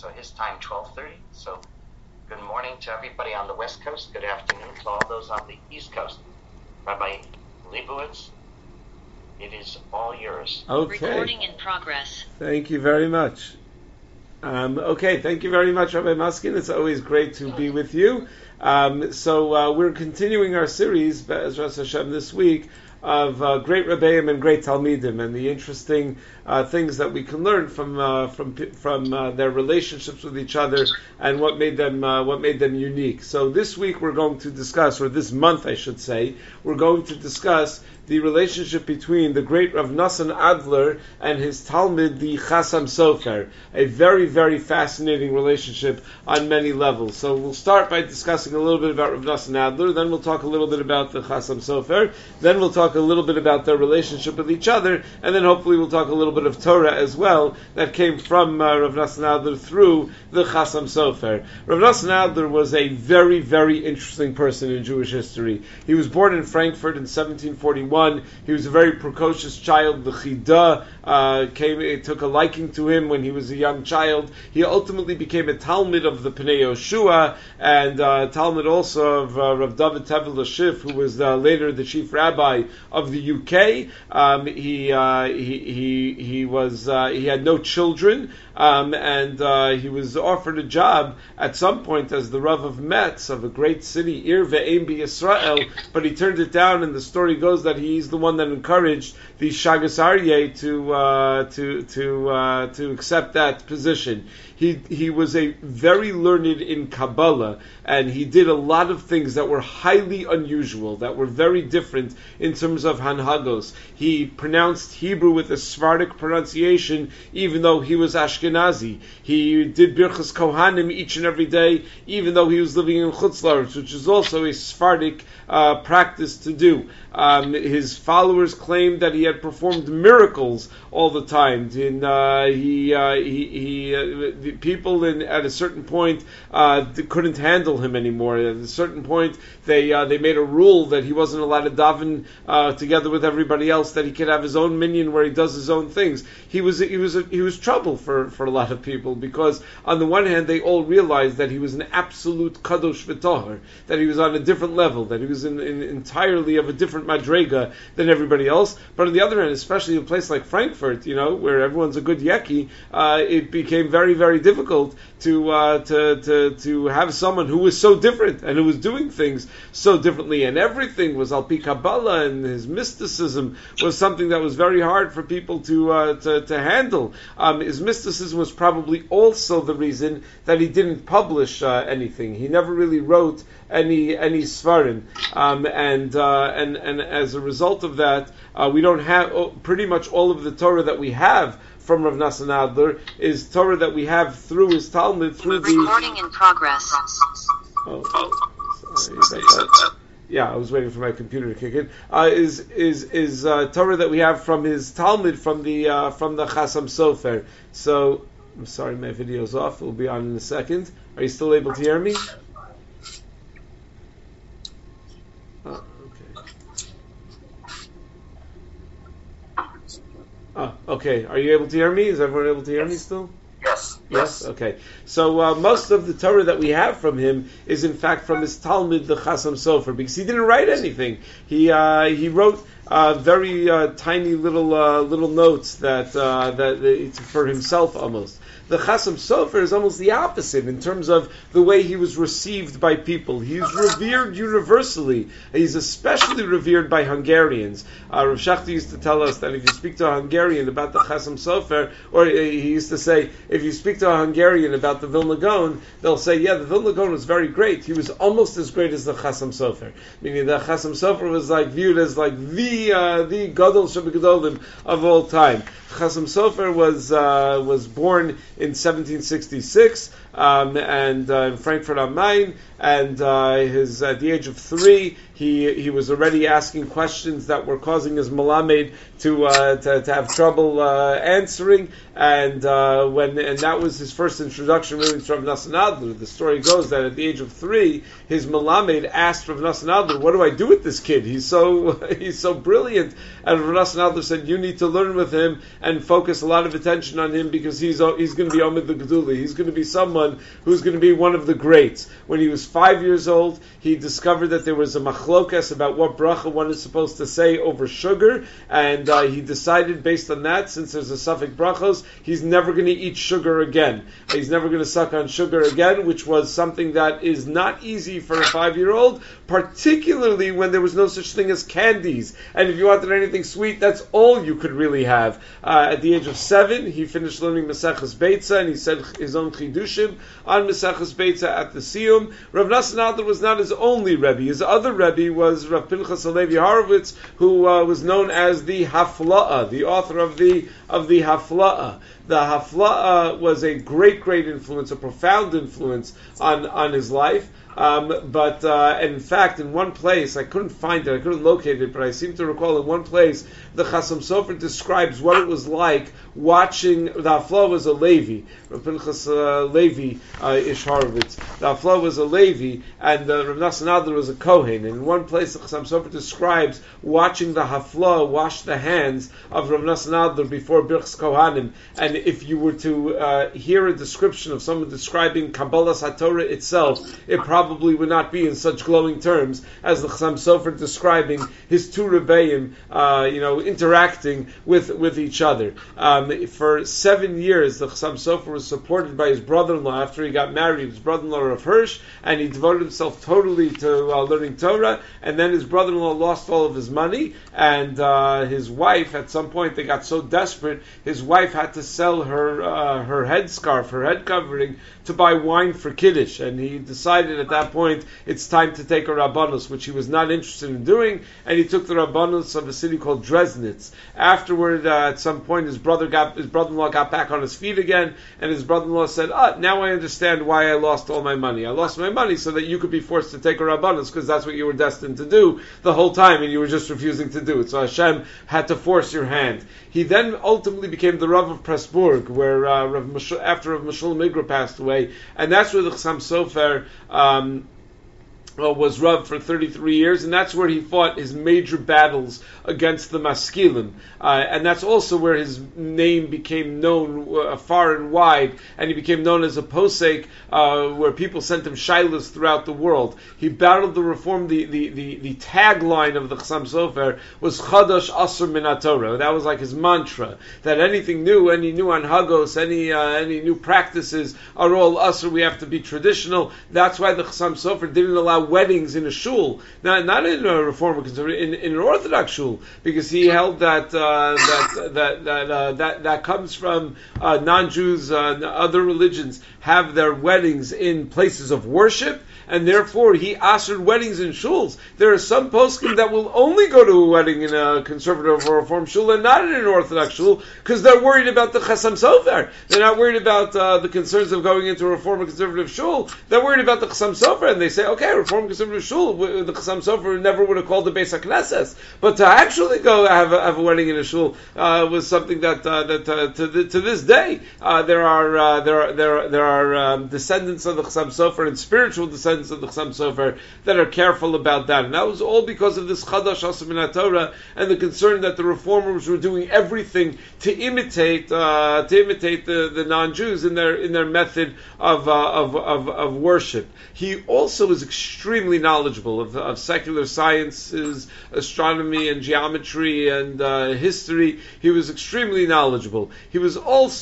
so his time 12:30. So good morning to everybody on the West Coast. Good afternoon to all those on the East Coast. Rabbi Leibowitz, it is all yours. Okay. Recording in progress. Thank you very much. Okay, thank you very much, Rabbi Maskin. It's always great to be with you. So we're continuing our series, Be'ezras Hashem, this week, of great Rebbeim and great Talmidim, and the interesting things that we can learn from their relationships with each other and what made them unique. So this week we're going to discuss, or this month I should say, we're going to discuss the relationship between the great Rav Nosson Adler and his Talmid, the Chasam Sofer. A very, very fascinating relationship on many levels. So we'll start by discussing a little bit about Rav Nosson Adler, then we'll talk a little bit about the Chasam Sofer, then we'll talk a little bit about their relationship with each other, and then hopefully we'll talk a little bit of Torah as well that came from Rav Nosson Adler through the Chasam Sofer. Rav Nosson Adler was a very, very interesting person in Jewish history. He was born in Frankfurt in 1741. He was a very precocious child. The Chida took a liking to him when he was a young child. He ultimately became a Talmid of the Pnei Yoshua, and Talmid also of Rav David Tevel Shif, who was later the chief rabbi of the UK. He had no children, and he was offered a job at some point as the Rav of Metz, of a great city, Ir Ve'em B'Yisrael, but he turned it down, and the story goes that he's the one that encouraged the Shagas Aryeh to accept that position. He was a very learned in Kabbalah, and he did a lot of things that were highly unusual, that were very different in terms of Hanhagos. He pronounced Hebrew with a Sephardic pronunciation, even though he was Ashkenazi. He did Birchas Kohanim each and every day, even though he was living in Chutz La'aretz, which is also a Sephardic practice to do. His followers claimed that he had performed miracles all the time. The people at a certain point couldn't handle him anymore. At a certain point, they made a rule that he wasn't allowed to daven together with everybody else. That he could have his own minyan where he does his own things. He was trouble for a lot of people, because on the one hand they all realized that he was an absolute kadosh v'tohar, that he was on a different level, that he was in entirely of a different madrega than everybody else. But on the other hand, especially in a place like Frankfurt, where everyone's a good yeki, it became very, very difficult to have someone who was so different and who was doing things so differently, and everything was al pi Kabbalah, and his mysticism was something that was very hard for people to handle. His mysticism was probably also the reason that he didn't publish anything. He never really wrote any svarim, and as a result of that, we don't have pretty much all of the Torah that we have from Rav Nosson Adler is Torah that we have through his Talmud, through the recording in progress. Sorry about that. Yeah, I was waiting for my computer to kick in. Is Torah that we have from his Talmud, from the Chasam Sofer. So I'm sorry, my video's off. It'll be on in a second. Are you still able to hear me? Okay. Are you able to hear me? Is everyone able to hear me still? Yes. Okay. So most of the Torah that we have from him is in fact from his Talmud, the Chasam Sofer, because he didn't write anything. He wrote very tiny little notes that for himself almost. The Chasam Sofer is almost the opposite in terms of the way he was received by people. He's revered universally. He's especially revered by Hungarians. Rav Shachti used to tell us that if you speak to a Hungarian about the Chasam Sofer, or he used to say, if you speak to a Hungarian about the Vilna Gaon, they'll say, yeah, the Vilna Gaon was very great. He was almost as great as the Chasam Sofer. Meaning the Chasam Sofer was viewed as the Gadol Shebegadolim of all time. Chasam Sofer was born in 1766 and in Frankfurt am Main, and at the age of 3 He was already asking questions that were causing his Malamed to have trouble answering, and that was his first introduction really to Rav Nosson Adler. The story goes that at the age of 3, his Malamed asked Rav Nosson Adler, "What do I do with this kid? He's so brilliant." And Rav Nosson Adler said, "You need to learn with him and focus a lot of attention on him because he's going to be Omid the Gedula. He's going to be someone who's going to be one of the greats." When he was 5 years old, he discovered that there was a machlokas about what bracha one is supposed to say over sugar, and he decided based on that, since there's a suffix brachos, he's never going to eat sugar again. He's never going to suck on sugar again, which was something that is not easy for a 5-year-old, particularly when there was no such thing as candies. And if you wanted anything sweet, that's all you could really have. At the age of 7, he finished learning Maseches Beitza, and he said his own chidushim on Maseches Beitza at the Siyum. Rav Nosson Adler was not his only Rebbe. His other Rebbe was Rav Pinchas Halevi Horowitz, who was known as the Hafla'ah, the author of the Hafla'ah. The Hafla'ah was a great influence, a profound influence on his life. But in fact, in one place, I couldn't find it, I couldn't locate it, but I seem to recall in one place, the Chasam Sofer describes what it was like watching, the Hafla'ah was a Levi, Rav Pinchas Levi Ish Horowitz. The Hafla'ah was a Levi, and Rav Nosson Adler was a Kohen. And in one place, the Chasam Sofer describes watching the Hafla'ah wash the hands of Rav Nosson Adler before Birchas Kohanim. And if you were to hear a description of someone describing Kabbalas HaTorah itself, it probably would not be in such glowing terms as the Chasam Sofer describing his two Rebbeim, interacting with each other. For 7 years, the Chasam Sofer was supported by his brother-in-law after he got married, his brother-in-law Rav Hirsch, and he devoted himself totally to learning Torah. And then his brother-in-law lost all of his money, and his wife, at some point, they got so desperate, his wife had to sell her headscarf, her head covering, to buy wine for Kiddush. And he decided at that point it's time to take a Rabbanus, which he was not interested in doing, and he took the Rabbanus of a city called Dresnitz. Afterward, at some point, his brother-in-law got back on his feet again, and his brother-in-law said, now I understand why I lost all my money. I lost my money so that you could be forced to take a Rabbanus, because that's what you were destined to do the whole time, and you were just refusing to do it. So Hashem had to force your hand. He then ultimately became the Rav of Pressburg, where after Rav Meshul Migra passed away, and that's where the Chasam Sofer was Rav for 33 years, and that's where he fought his major battles against the Maskilim. And that's also where his name became known far and wide, and he became known as a posek, where people sent him shilas throughout the world. He battled the reform. The tagline of the Chasam Sofer was Chadash Asur Min HaTorah. That was like his mantra, that anything new, any new anhagos, any new practices are all Asur. We have to be traditional. That's why the Chasam Sofer didn't allow weddings in a shul, not in a Reform or Conservative, in an Orthodox shul, because he held that comes from non-Jews, other religions have their weddings in places of worship, and therefore he assured weddings in shuls. There are some poskim that will only go to a wedding in a conservative or reform shul and not in an Orthodox shul, because they're worried about the Chasam Sofer. They're not worried about the concerns of going into a reform or conservative shul. They're worried about the Chasam Sofer, and they say, okay, reform conservative shul, the Chasam Sofer never would have called the Beis HaKnesses, but to actually go have a wedding in a shul was something that to this day there are descendants of the Chasam Sofer and spiritual descendants of the Chasam Sofer that are careful about that, and that was all because of this Chadash Asur Min HaTorah and the concern that the reformers were doing everything to imitate the non-Jews in their method of worship. He also was extremely knowledgeable of secular sciences, astronomy and geometry and history. He was extremely knowledgeable. He was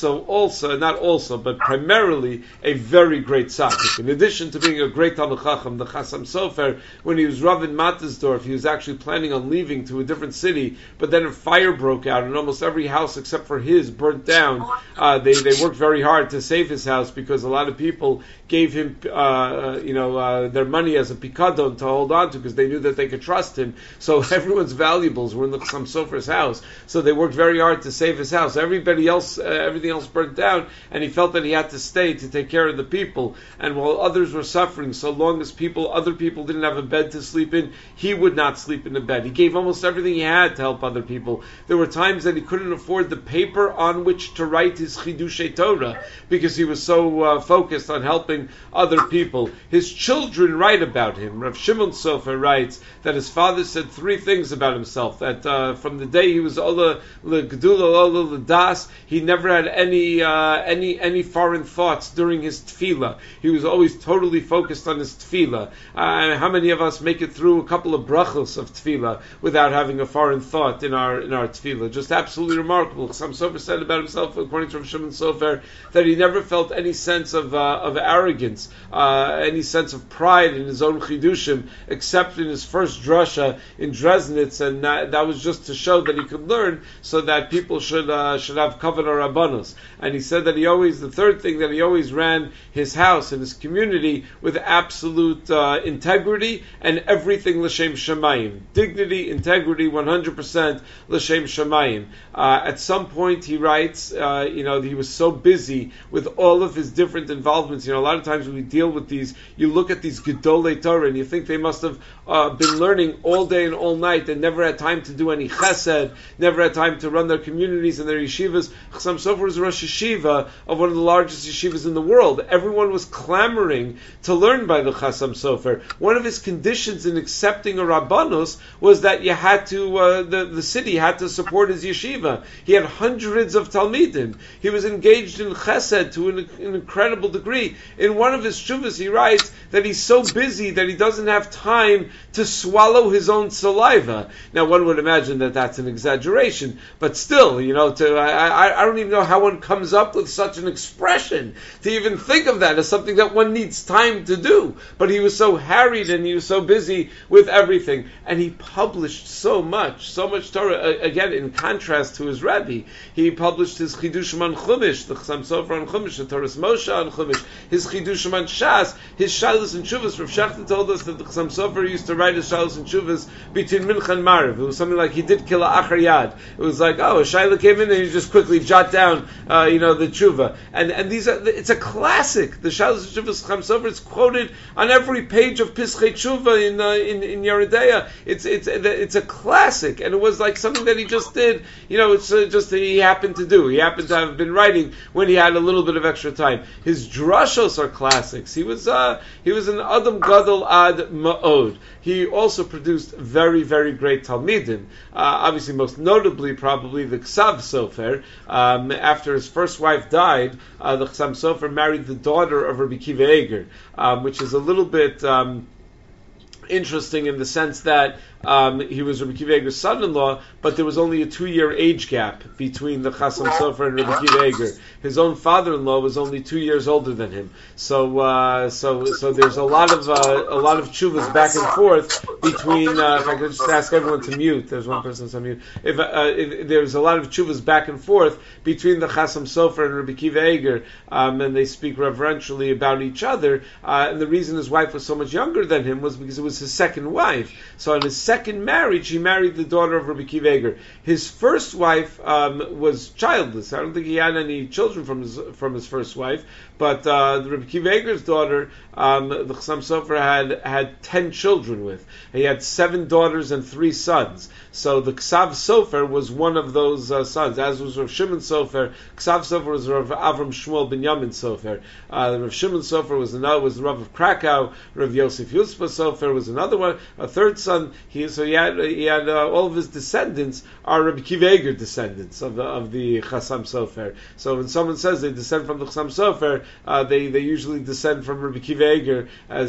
primarily a very great tzaddik. In addition to being a great Talmid Chacham, the Chasam Sofer, when he was Rav in Mattersdorf, he was actually planning on leaving to a different city, but then a fire broke out and almost every house except for his burnt down. They worked very hard to save his house because a lot of people gave him their money as as a pikadon to hold on to because they knew that they could trust him. So everyone's valuables were in the Chassam Sofer's house. So they worked very hard to save his house. Everybody else, everything else burnt down, and he felt that he had to stay to take care of the people. And while others were suffering, so long as other people didn't have a bed to sleep in, he would not sleep in a bed. He gave almost everything he had to help other people. There were times that he couldn't afford the paper on which to write his Chidushei Torah because he was so focused on helping other people. His children write about him. Rav Shimon Sofer writes that his father said three things about himself, that from the day he was Ola L'Gdula, Ola L'Das, he never had any foreign thoughts during his tefillah. He was always totally focused on his tefillah. How many of us make it through a couple of brachos of tefillah without having a foreign thought in our tefillah? Just absolutely remarkable. Chassam Sofer said about himself, according to Rav Shimon Sofer, that he never felt any sense of arrogance, any sense of pride in his own chidushim, except in his first drasha in Dresnitz, and that was just to show that he could learn, so that people should have kavanah rabbanos. And he said that the third thing, that he always ran his house and his community with absolute integrity and everything l'shem shamayim, dignity, integrity, 100% l'shem shamayim. At some point, he writes, he was so busy with all of his different involvements. A lot of times when we deal with these, you look at these gedolei Torah and you think they must have been learning all day and all night and never had time to do any chesed, never had time to run their communities and their yeshivas. Chassam Sofer was Rosh Yeshiva of one of the largest yeshivas in the world. Everyone was clamoring to learn by the Chassam Sofer. One of his conditions in accepting a rabbanos was that you had to, the city had to support his yeshiva. He had hundreds of talmidim. He was engaged in chesed to an incredible degree. In one of his shuvas, he writes that he's so busy that he doesn't have time to swallow his own saliva. Now, one would imagine that that's an exaggeration, but still, I don't even know how one comes up with such an expression, to even think of that as something that one needs time to do. But he was so harried and he was so busy with everything, and he published so much Torah. Again, in contrast to his Rebbe, he published his Chidushim on Chumash, the Chassam Sofer on Chumash, the Torahs Moshe on Chumash, his Chidushim on Shas, his Shalos and Shuvas. Rav Shechter told us that the Chassam Sofer used to write his Shalos and Shuvas between Mincha and Mariv. It was something like he did Kila Achar Yad. It was like, a Shaila came in and he just quickly jot down, the Tshuva. And these it's a classic. The Shalos and Shuvas Chassam Sofer, it's quoted on every page of Pischei Tshuva in Yeridea. It's a classic, and it was like something that he just did. It's just that he happened to do. He happened to have been writing when he had a little bit of extra time. His drashos are classics. He was an Adam Gadol Ad Ma'od. He also produced very, very great talmidim. Obviously, most notably, probably the Ksav Sofer. After his first wife died, the Chassam Sofer married the daughter of Rabbi Kiva Eger, which is a little bit interesting in the sense that he was Rabbi Kiva Eger's son-in-law, but there was only a 2-year age gap between the Chassam Sofer and Rabbi Kiva Eger. His own father-in-law was only 2 years older than him. So there's a lot of tshuvas back and forth between. If I could just ask everyone to mute, there's one person on mute. If there's a lot of tshuvas back and forth between the Chassam Sofer and Rabbi Kiva Eger, and they speak reverentially about each other. And the reason his wife was so much younger than him was because it was his second wife. So on his second marriage, he married the daughter of Rabbi Kiva Eger. His first wife was childless. I don't think he had any children from his first wife. But the Rabbi Kiva Eger's daughter, the Chassam Sofer had 10 children with. He had 7 daughters and 3 sons. So the Ksav Sofer was one of those sons, as was Rav Shimon Sofer. Ksav Sofer was Rav Avram Shmuel Binyamin Sofer. Rav Shimon Sofer was the Rav of Krakow. Rav Yosef Yuspa Sofer was another one, a third son. He had all of his descendants are Rabbi Kiva Eger descendants of the Chassam Sofer. So when someone says they descend from the Chassam Sofer, they usually descend from Rabbi Kiva Eger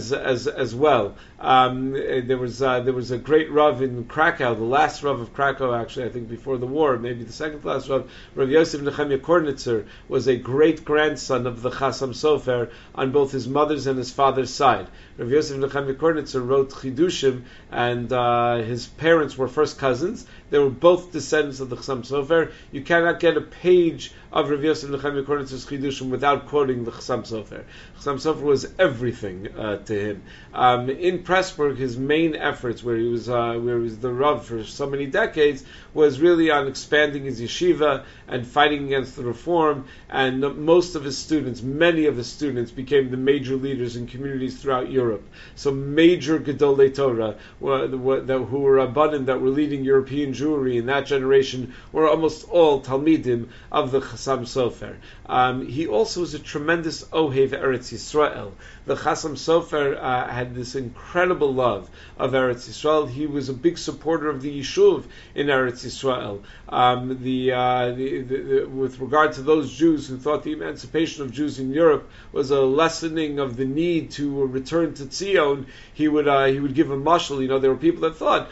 as well. There was a great Rav in Krakow, the last Rav of Krakow, actually, I think before the war, maybe the second last Rav Yosef Nechemia Kornitzer, was a great grandson of the Chassam Sofer on both his mother's and his father's side. Rav Yosef Nechemia Kornitzer wrote Chidushim, and his parents were first cousins. They were both descendants of the Chassam Sofer. You cannot get a page of Rav Yosef Nechemia according to his Chidushim without quoting the Chassam Sofer. Chassam Sofer was everything to him. In Pressburg, his main efforts, where he was the Rav for so many decades, was really on expanding his yeshiva and fighting against the reform. And most of his students, many of his students, became the major leaders in communities throughout Europe. So major Gedolei Torah who were abundant, that were leading European Jewry in that generation, were almost all Talmidim of the Chassam Sofer. He also was a tremendous Ohev Eretz Yisrael. The Chassam Sofer had this incredible love of Eretz Yisrael. He was a big supporter of the Yishuv in Eretz Yisrael. With regard to those Jews who thought the emancipation of Jews in Europe was a lessening of the need to return to Tzion, he would give a mashal. There were people that thought,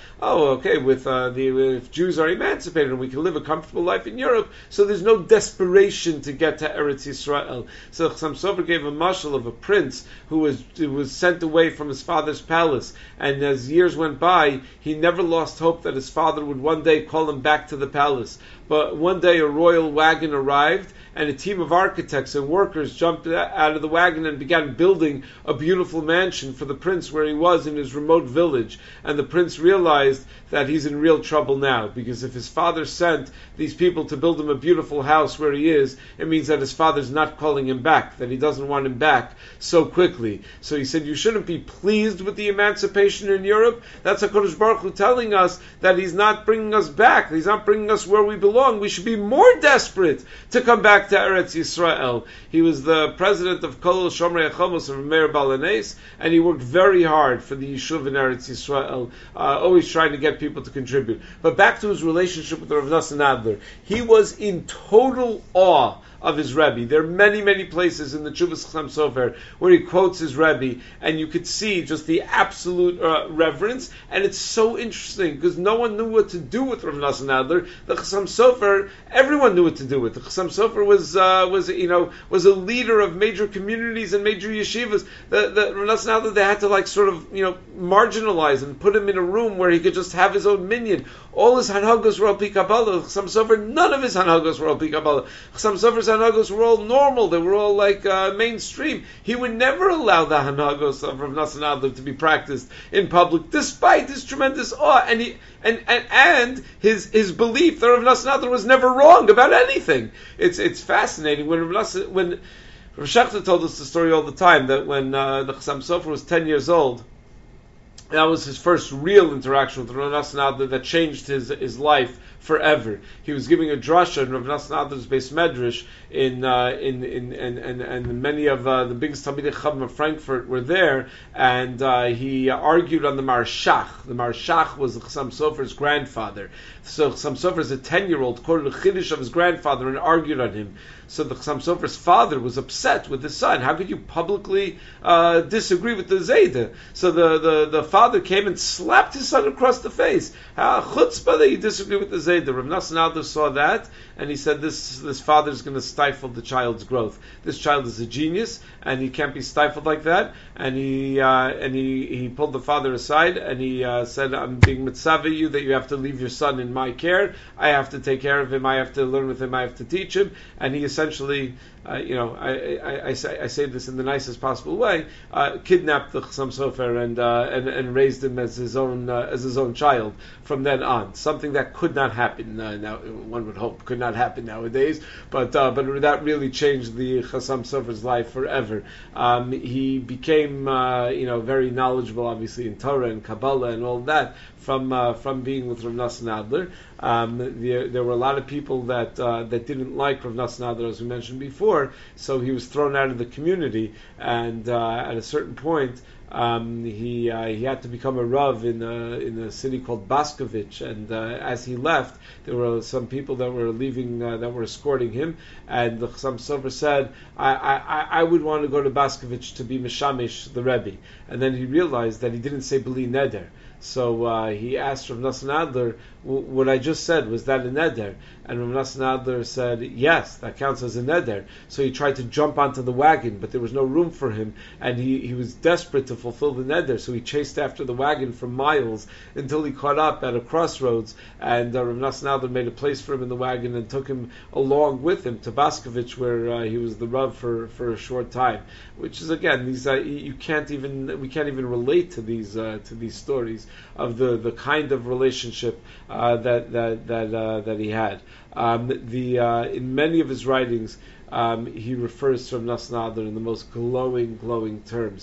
if Jews are emancipated and we can live a comfortable life in Europe, so there's no desperation to get to Eretz Yisrael. So Chassam Sofer gave a mashal of a prince who was sent away from his father's palace, and as years went by, he never lost hope that his father would one day call him back to the palace. But one day a royal wagon arrived, and a team of architects and workers jumped out of the wagon and began building a beautiful mansion for the prince where he was in his remote village. And the prince realized that he's in real trouble now, because if his father sent these people to build him a beautiful house where he is, it means that his father's not calling him back, that he doesn't want him back so quickly. So he said, you shouldn't be pleased with the emancipation in Europe. That's HaKadosh Baruch Hu telling us that he's not bringing us back. He's not bringing us where we belong. We should be more desperate to come back to Eretz Yisrael. He was the president of Kol Shomrei HaChomos of Meir Balanes, and he worked very hard for the Yishuv in Eretz Yisrael, always trying to get people to contribute. But back to his relationship with Rav Nosson Adler. He was in total awe of his Rebbe. There are many, many places in the Tshuvas Chassam Sofer where he quotes his Rebbe, and you could see just the absolute reverence. And it's so interesting because no one knew what to do with Rav Nosson Adler. The Chassam Sofer, everyone knew what to do with. The Chassam Sofer was a leader of major communities and major yeshivas. The Rav Nosson Adler, they had to marginalize and put him in a room where he could just have his own minyan. All his hanhagos were al pi Kabbalah. Chassam Sofer, none of his hanhagos were al pi Kabbalah. Chassam Sofer's hanhagos were all normal. They were all mainstream. He would never allow the hanhagos of Rav Nosson Adler to be practiced in public, despite his tremendous awe and his belief that Rav Nosson Adler was never wrong about anything. It's fascinating when Rav Shechter told us the story all the time that when the Chassam Sofer was 10 years old, that was his first real interaction with Rav Nosson Adler that changed his life forever. He was giving a drasha in Rav Nosson Adler's Beis Medrash, and many of the biggest Talmidei Chacham of Frankfurt were there, and he argued on the Marshach. The Marshach was the Chassam Sofer's grandfather. So Chassam Sofer, as a 10-year-old, quoted a chiddush of his grandfather and argued on him. So the Chassam Sofer's father was upset with his son. How could you publicly disagree with the Zayda? So the father came and slapped his son across the face. Chutzpah that you disagree with the Zayda. Rav Nosson Adler saw that, and he said, this father is going to stifle the child's growth. This child is a genius, and he can't be stifled like that. And he pulled the father aside, and he said, I'm being mitzvah you that you have to leave your son in my care. I have to take care of him. I have to learn with him. I have to teach him. And he essentially, I say this in the nicest possible way, kidnapped the Chassam Sofer and raised him as his own child from then on. Something that could not happen now. One would hope could not happen nowadays, but that really changed the Chassam Sofer's life forever. He became very knowledgeable, obviously, in Torah and Kabbalah and all that from being with Rav Nosson Adler. There were a lot of people that didn't like Rav Nosson Adler, as we mentioned before, so he was thrown out of the community, and at a certain point he had to become a Rav in a city called Baskovich, and as he left, there were some people that were leaving, that were escorting him, and the Chassam Sofer said, I would want to go to Baskovich to be Mishamish, the Rebbe. And then he realized that he didn't say B'li Neder. So he asked Rav Nosson Adler, what I just said, was that a neder? And Rav Nosson Adler said, yes, that counts as a neder. So he tried to jump onto the wagon, but there was no room for him, and he was desperate to fulfill the neder, so he chased after the wagon for miles until he caught up at a crossroads, and Rav Nosson Adler made a place for him in the wagon and took him along with him to Baskovich, where he was the Rav for a short time. Which is, again, these we can't even relate to these stories of the kind of relationship that he had. In many of his writings, he refers to Rav Nosson Adler in the most glowing terms.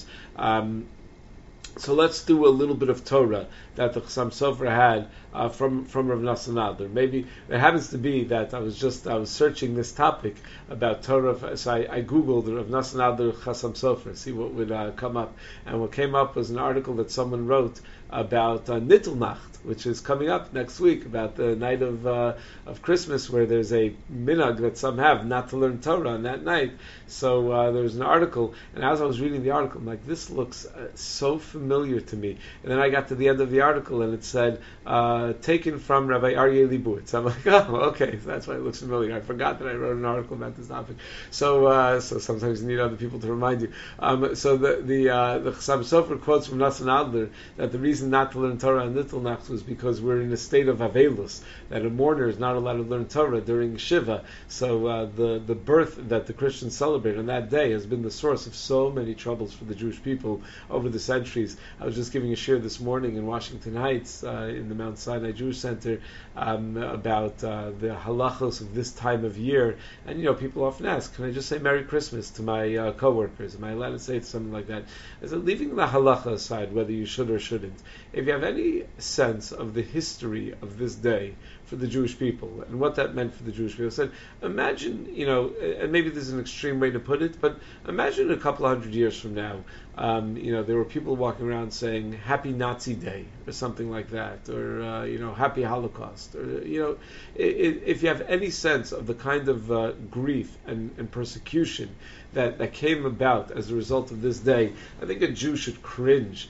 So let's do a little bit of Torah that the Chassam Sofer had from Rav Nosson Adler. Maybe it happens to be that I was searching this topic about Torah, so I googled Rav Nosson Adler Chassam Sofer, see what would come up, and what came up was an article that someone wrote about Nittelnacht, which is coming up next week, about the night of Christmas, where there's a minhag that some have not to learn Torah on that night. So there was an article, and as I was reading the article, I'm like, this looks so familiar to me. And then I got to the end of the article, and it said, taken from Rabbi Aryeh Leibowitz. I'm like, oh, okay, so that's why it looks familiar. I forgot that I wrote an article about this topic. So sometimes you need other people to remind you. So the Chassam Sofer quotes from Nosson Adler that the reason not to learn Torah on Nittelnacht was because we're in a state of Avelus, that a mourner is not allowed to learn Torah during Shiva. So the birth that the Christians celebrate on that day has been the source of so many troubles for the Jewish people over the centuries. I was just giving a shir this morning in Washington Heights in the Mount Sinai Jewish Center about the halachos of this time of year. And people often ask, can I just say Merry Christmas to my coworkers? Am I allowed to say something like that? I said, leaving the halacha aside, whether you should or shouldn't, if you have any sense of the history of this day for the Jewish people and what that meant for the Jewish people, I said, imagine, and maybe this is an extreme way to put it, but imagine a couple 100 years from now, there were people walking around saying Happy Nazi Day or something like that, or Happy Holocaust, or if you have any sense of the kind of grief and persecution that came about as a result of this day, I think a Jew should cringe,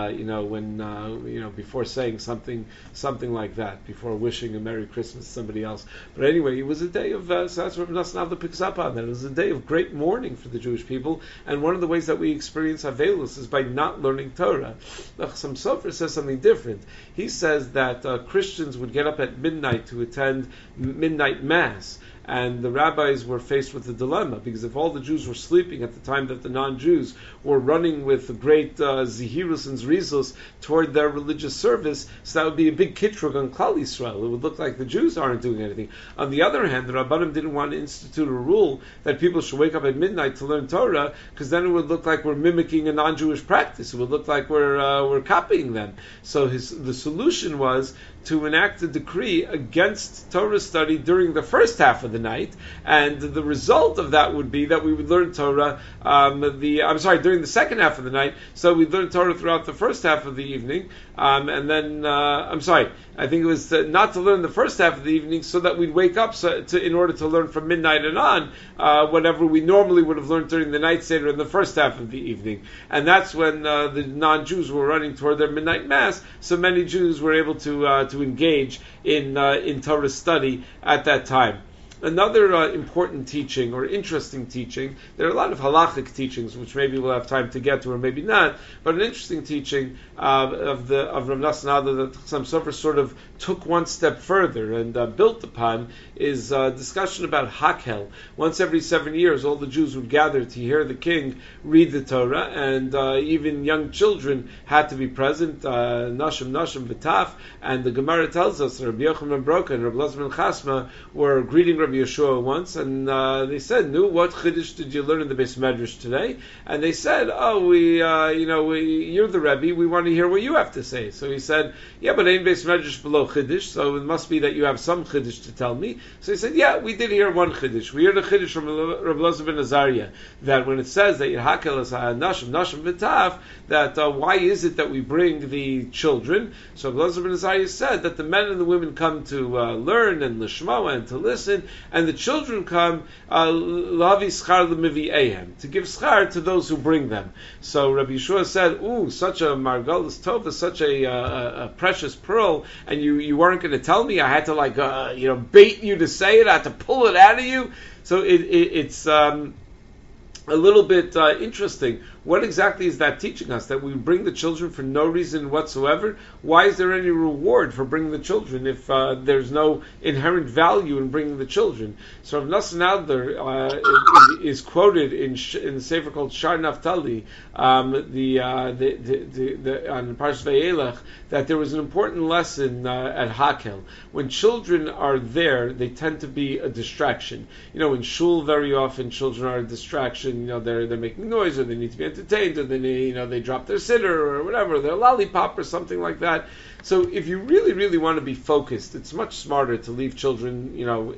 when before saying something like that, before wishing a Merry Christmas to somebody else. But anyway, it was a day of, so that's what Nosson Adler picks up on, that it was a day of great mourning for the Jewish people, and one of the ways that we experience Avelus is by not learning Torah. The Chassam Sofer says something different. He says that Christians would get up at midnight to attend midnight mass, and the rabbis were faced with a dilemma, because if all the Jews were sleeping at the time that the non-Jews were running with great zihirus and zrizus toward their religious service, so that would be a big kitrug on Klal Yisrael. It would look like the Jews aren't doing anything. On the other hand, the Rabbanim didn't want to institute a rule that people should wake up at midnight to learn Torah, because then it would look like we're mimicking a non-Jewish practice. It would look like we're copying them. So the solution was to enact a decree against Torah study during the first half of the night, and the result of that would be that we would learn Torah during the second half of the night. So we'd learn Torah throughout the first half of the evening, and then I think it was not to learn the first half of the evening, so that we'd wake up in order to learn from midnight and on whatever we normally would have learned during the night seder in the first half of the evening. And that's when the non-Jews were running toward their midnight mass, so many Jews were able to engage in Torah study at that time. Another important teaching, or interesting teaching, there are a lot of halachic teachings which maybe we'll have time to get to or maybe not, but an interesting teaching of Rav Nosson Adler that Chassam Sofer sort of took one step further and built upon is a discussion about Hakel. Once every 7 years, all the Jews would gather to hear the king read the Torah, and even young children had to be present, Nashim V'taf, and the Gemara tells us that Rabbi Yochanan ben Broka and Rabbi Elazar ben Chasma were greeting Rabbi Yeshua once, and they said, what Chiddush did you learn in the Beis Medrash today? And they said, you're the Rebbe, we want to hear what you have to say. So he said, yeah, but ain't Beis Medrash below Chiddush, so it must be that you have some Chiddush to tell me. So he said, yeah, we did hear one Chiddush. We heard a Chiddush from Rabbi Elazar ben Azariah, that when it says that Yerhakel is Nashim V'taf, that why is it that we bring the children? So Rabbi Elazar ben Azariah said that the men and the women come to learn and lishma and to listen, and the children come lavi schar l'mivi'ehem, to give schar to those who bring them. So Rabbi Yeshua said, "Ooh, such a margalas tova, such a precious pearl, and you weren't going to tell me. I had to bait you to say it. I had to pull it out of you." So it's a little bit interesting. What exactly is that teaching us? That we bring the children for no reason whatsoever? Why is there any reward for bringing the children if there's no inherent value in bringing the children? So Rav Nosson Adler is quoted in the sefer called Shar Naftali, on Parshas Vayelech, that there was an important lesson at Hakel. When children are there, they tend to be a distraction. In shul, very often children are a distraction. They're making noise, or they need to be entertained, or they drop their sitter or whatever, their lollipop or something like that. So if you really, really want to be focused, it's much smarter to leave children,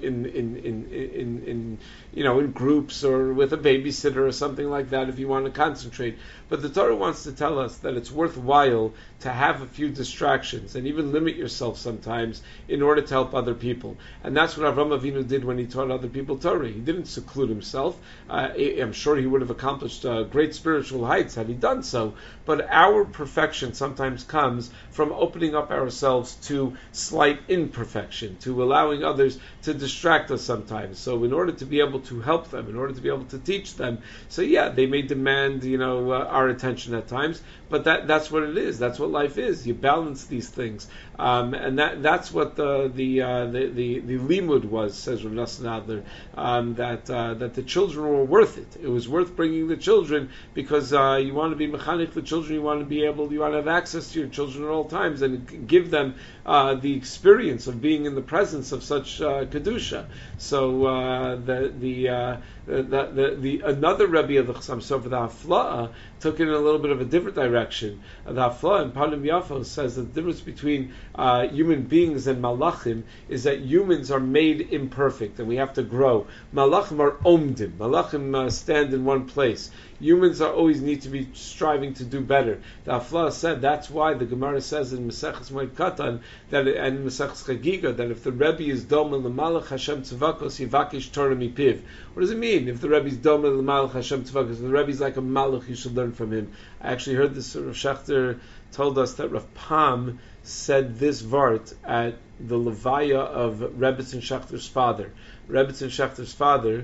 in groups or with a babysitter or something like that if you want to concentrate. But the Torah wants to tell us that it's worthwhile to have a few distractions and even limit yourself sometimes in order to help other people. And that's what Avraham Avinu did when he taught other people Torah. He didn't seclude himself. I'm sure he would have accomplished great spiritual heights had he done so. But our perfection sometimes comes from opening up ourselves to slight imperfection, to allowing others to distract us sometimes. So in order to be able to help them, in order to be able to teach them, so they may demand, our attention at times, but that's what it is. That's what life is. You balance these things, and that's what the limud was, says Rav Nosson Adler, that the children were worth it. It was worth bringing the children because you want to be mechanic the children. You want to have access to your children at all times and give them the experience of being in the presence of such kedusha. So the another Rebbe of the Chassam Sofer, the Hafla'ah, took it in a little bit of a different direction. The Hafla'ah in Palim Yafo says that the difference between human beings and malachim is that humans are made imperfect and we have to grow. Malachim are omdim. Malachim stand in one place. Humans always need to be striving to do better. The Hafla'ah said that's why the Gemara says in Maseches Moed Katan and in Maseches Chagiga that if the Rebbe is dom l'malach Hashem tzvakos yivakish Torah mipiv. What does it mean? If the Rebbe is dom l'malach Hashem tzvakos, if the Rebbe is like a malach, you should learn from him. I actually heard this. Rav Shechter told us that Rav Pam said this vart at the levaya of Rebbetzin Shechter's father. Rebbetzin Shechter's father,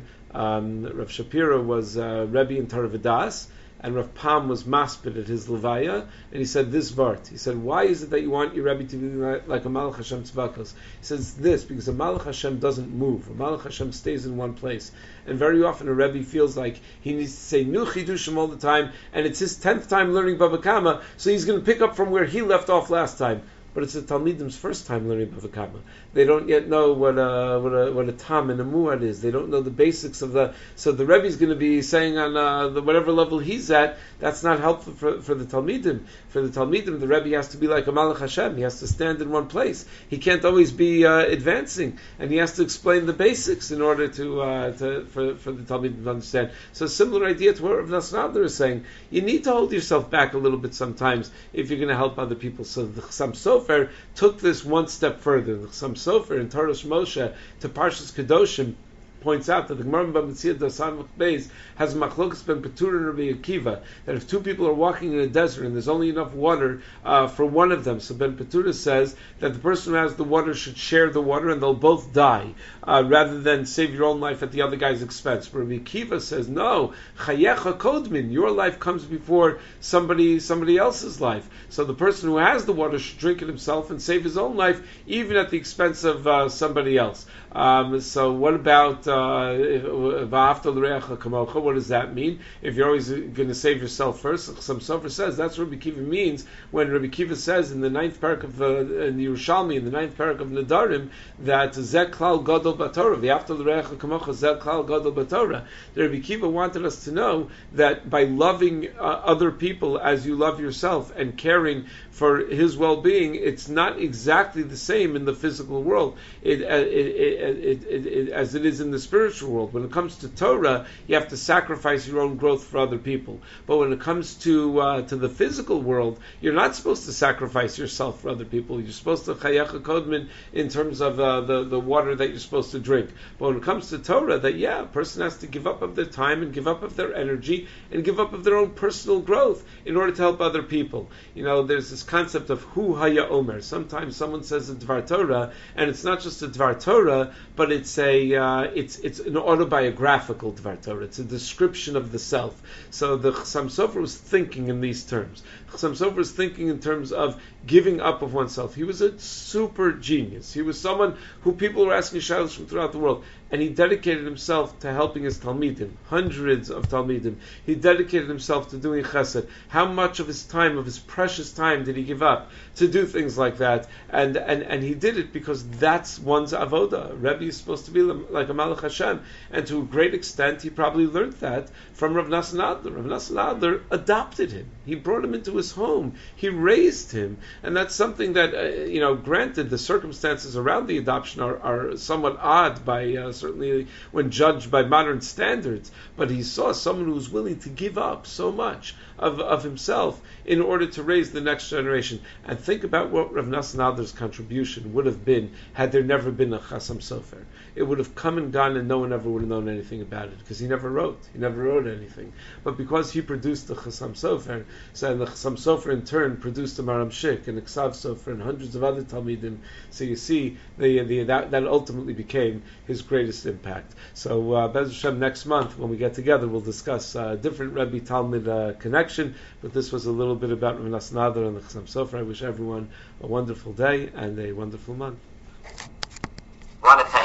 Rav Shapiro, was Rebbe in Torah V'das, and Rav Pam was maspid at his levaya, and he said this vart. He said, why is it that you want your Rebbe to be like a Malach Hashem Tzvakos? He says this, because a Malach Hashem doesn't move. A Malach Hashem stays in one place. And very often a Rebbe feels like he needs to say New Chidushim all the time, and it's his 10th time learning Bava Kama, so he's going to pick up from where he left off last time. But it's the Talmidim's first time learning Bava Kama. They don't yet know what a tam and a muad is. They don't know the basics of the. So the Rebbe is going to be saying on whatever level he's at. That's not helpful for the Talmidim. For the Talmidim, the Rebbe has to be like a Malach Hashem. He has to stand in one place. He can't always be advancing, and he has to explain the basics in order for the Talmidim to understand. So a similar idea to what Rav Nosson Adler is saying. You need to hold yourself back a little bit sometimes if you're going to help other people. So the Chassam Sofer took this one step further. The Chassam Sofer in Torah Moshe to Parshas Kedoshim points out that the Gemara B'Metzia Dasan Beis has machlokas ben Petur and Rabbi Akiva, that if two people are walking in a desert and there's only enough water for one of them, so Ben Petura says that the person who has the water should share the water and they'll both die, rather than save your own life at the other guy's expense. But Rabbi Akiva says, no, chayecha kodmin, your life comes before somebody else's life. So the person who has the water should drink it himself and save his own life, even at the expense of somebody else. So what about what does that mean? If you're always going to save yourself first, some Sofer says that's what Rabbi Kiva means when Rabbi Kiva says in the 9th parak of in the Yerushalmi, in the 9th parak of Nedarim, that Zeh Klal Gadol B'Torah, V'aftal L'Reacha Kamocha Zeh Klal Gadol B'Torah. Rabbi Kiva wanted us to know that by loving other people as you love yourself and caring for his well-being, it's not exactly the same in the physical world as it is in the spiritual world. When it comes to Torah, you have to sacrifice your own growth for other people. But when it comes to the physical world, you're not supposed to sacrifice yourself for other people. You're supposed to chayecha kodmin in terms of the water that you're supposed to drink. But when it comes to Torah, that a person has to give up of their time and give up of their energy and give up of their own personal growth in order to help other people. There's this concept of hu haya omer. Sometimes someone says a Dvar Torah, and it's not just a Dvar Torah, but it's an autobiographical Dvar Torah. It's a description of the self. So the Chassam Sofer was thinking in these terms. Chassam Sofer was thinking in terms of giving up of oneself. He was a super genius. He was someone who people were asking shalos from throughout the world, and he dedicated himself to helping his Talmidim, hundreds of Talmidim. He dedicated himself to doing chesed. How much of his time, of his precious time, did he give up to do things like that? And he did it because that's one's avoda. Rebbe is supposed to be like a Malach Hashem, and to a great extent, he probably learned that from Rav Nassan Adler. Rav Nassan Adler adopted him. He brought him into his home. He raised him, and that's something that granted the circumstances around the adoption are somewhat odd by certainly when judged by modern standards, but he saw someone who was willing to give up so much of himself in order to raise the next generation. And think about what Rav Nassan Adler's contribution would have been had there never been a Chassam Sofer. It would have come and gone and no one ever would have known anything about it, because he never wrote anything. But because he produced the Chassam Sofer, so and the Chassam Sofer in turn produced the Maram Shik and the Ksav Sofer and hundreds of other Talmidim, so you see that ultimately became his greatest impact. So Bez Hashem, next month when we get together, we'll discuss different Rebbe Talmid connection, but this was a little bit about Rav Nassan Adler and the Chassam Sofer. I wish everyone a wonderful day and a wonderful month. Want to thank